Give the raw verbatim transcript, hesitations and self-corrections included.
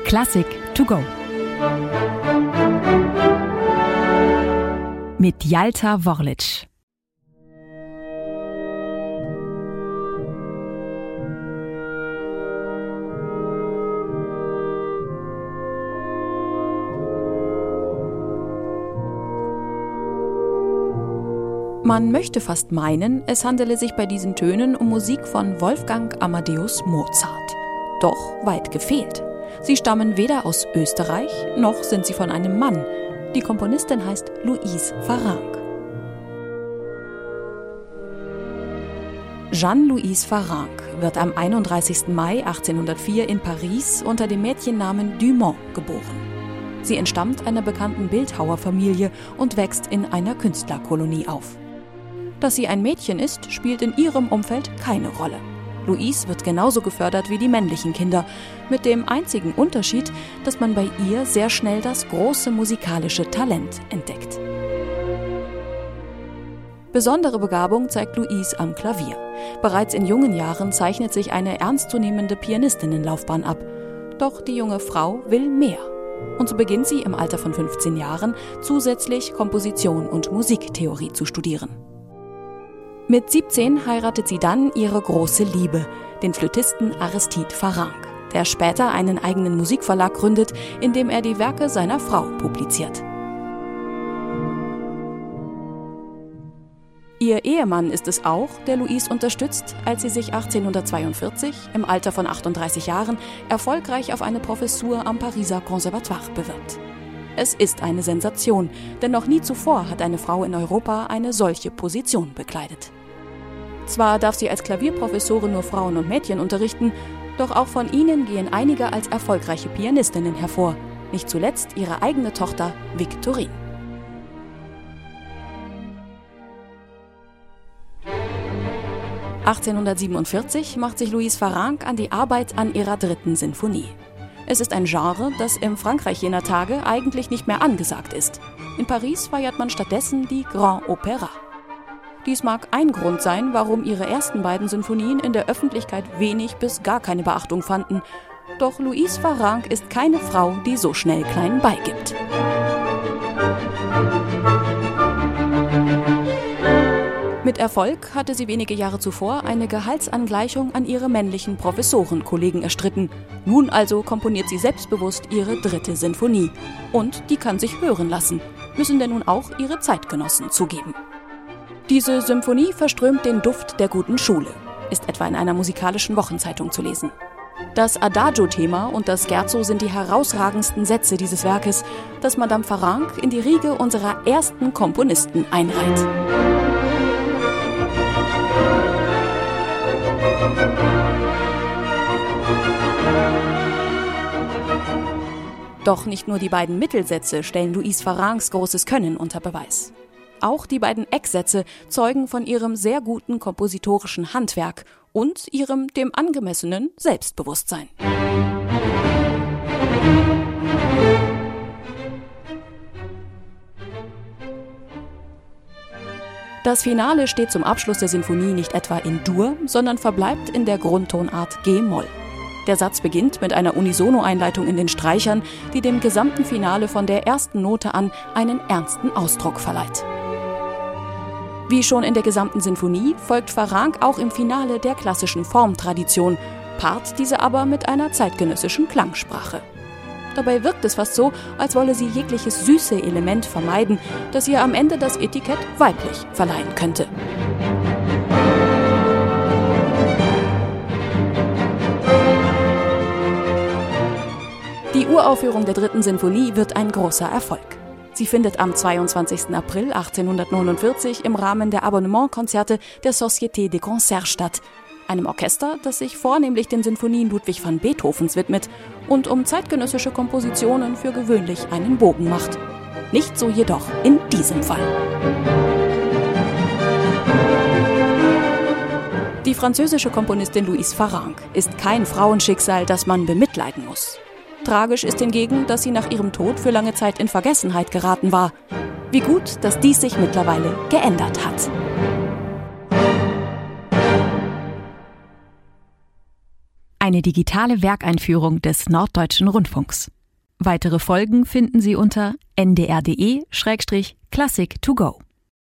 Klassik to go. Mit Jalta Worlic. Man möchte fast meinen, es handele sich bei diesen Tönen um Musik von Wolfgang Amadeus Mozart. Doch weit gefehlt. Sie stammen weder aus Österreich, noch sind sie von einem Mann. Die Komponistin heißt Louise Farrenc. Jeanne-Louise Farrenc wird am einunddreißigsten Mai achtzehnhundertvier in Paris unter dem Mädchennamen Dumont geboren. Sie entstammt einer bekannten Bildhauerfamilie und wächst in einer Künstlerkolonie auf. Dass sie ein Mädchen ist, spielt in ihrem Umfeld keine Rolle. Louise wird genauso gefördert wie die männlichen Kinder, mit dem einzigen Unterschied, dass man bei ihr sehr schnell das große musikalische Talent entdeckt. Besondere Begabung zeigt Louise am Klavier. Bereits in jungen Jahren zeichnet sich eine ernstzunehmende Pianistinnenlaufbahn ab. Doch die junge Frau will mehr. Und so beginnt sie im Alter von fünfzehn Jahren zusätzlich Komposition und Musiktheorie zu studieren. Mit siebzehn heiratet sie dann ihre große Liebe, den Flötisten Aristide Farrenc, der später einen eigenen Musikverlag gründet, in dem er die Werke seiner Frau publiziert. Ihr Ehemann ist es auch, der Louise unterstützt, als sie sich achtzehnhundertzweiundvierzig, im Alter von achtunddreißig Jahren, erfolgreich auf eine Professur am Pariser Conservatoire bewirbt. Es ist eine Sensation, denn noch nie zuvor hat eine Frau in Europa eine solche Position bekleidet. Zwar darf sie als Klavierprofessorin nur Frauen und Mädchen unterrichten, doch auch von ihnen gehen einige als erfolgreiche Pianistinnen hervor, nicht zuletzt ihre eigene Tochter Victorine. achtzehnhundertsiebenundvierzig macht sich Louise Farrenc an die Arbeit an ihrer dritten Sinfonie. Es ist ein Genre, das im Frankreich jener Tage eigentlich nicht mehr angesagt ist. In Paris feiert man stattdessen die Grand Opéra. Dies mag ein Grund sein, warum ihre ersten beiden Sinfonien in der Öffentlichkeit wenig bis gar keine Beachtung fanden. Doch Louise Farrenc ist keine Frau, die so schnell klein beigibt. Mit Erfolg hatte sie wenige Jahre zuvor eine Gehaltsangleichung an ihre männlichen Professorenkollegen erstritten. Nun also komponiert sie selbstbewusst ihre dritte Sinfonie. Und die kann sich hören lassen, müssen denn nun auch ihre Zeitgenossen zugeben. Diese Symphonie verströmt den Duft der guten Schule, ist etwa in einer musikalischen Wochenzeitung zu lesen. Das Adagio-Thema und das Scherzo sind die herausragendsten Sätze dieses Werkes, das Madame Farrenc in die Riege unserer ersten Komponisten einreiht. Doch nicht nur die beiden Mittelsätze stellen Louise Farrencs großes Können unter Beweis. Auch die beiden Ecksätze zeugen von ihrem sehr guten kompositorischen Handwerk und ihrem dem angemessenen Selbstbewusstsein. Das Finale steht zum Abschluss der Sinfonie nicht etwa in Dur, sondern verbleibt in der Grundtonart G-Moll. Der Satz beginnt mit einer Unisono-Einleitung in den Streichern, die dem gesamten Finale von der ersten Note an einen ernsten Ausdruck verleiht. Wie schon in der gesamten Sinfonie folgt Farrenc auch im Finale der klassischen Formtradition, paart diese aber mit einer zeitgenössischen Klangsprache. Dabei wirkt es fast so, als wolle sie jegliches süße Element vermeiden, das ihr am Ende das Etikett weiblich verleihen könnte. Die Uraufführung der dritten Sinfonie wird ein großer Erfolg. Sie findet am zweiundzwanzigsten April achtzehnhundertneunundvierzig im Rahmen der Abonnementkonzerte der Société des Concerts statt, einem Orchester, das sich vornehmlich den Sinfonien Ludwig van Beethovens widmet und um zeitgenössische Kompositionen für gewöhnlich einen Bogen macht. Nicht so jedoch in diesem Fall. Die französische Komponistin Louise Farrenc ist kein Frauenschicksal, das man bemitleiden muss. Tragisch ist hingegen, dass sie nach ihrem Tod für lange Zeit in Vergessenheit geraten war. Wie gut, dass dies sich mittlerweile geändert hat. eine digitale Werkeinführung des Norddeutschen Rundfunks. Weitere Folgen finden Sie unter n d r punkt d e slash classic to go.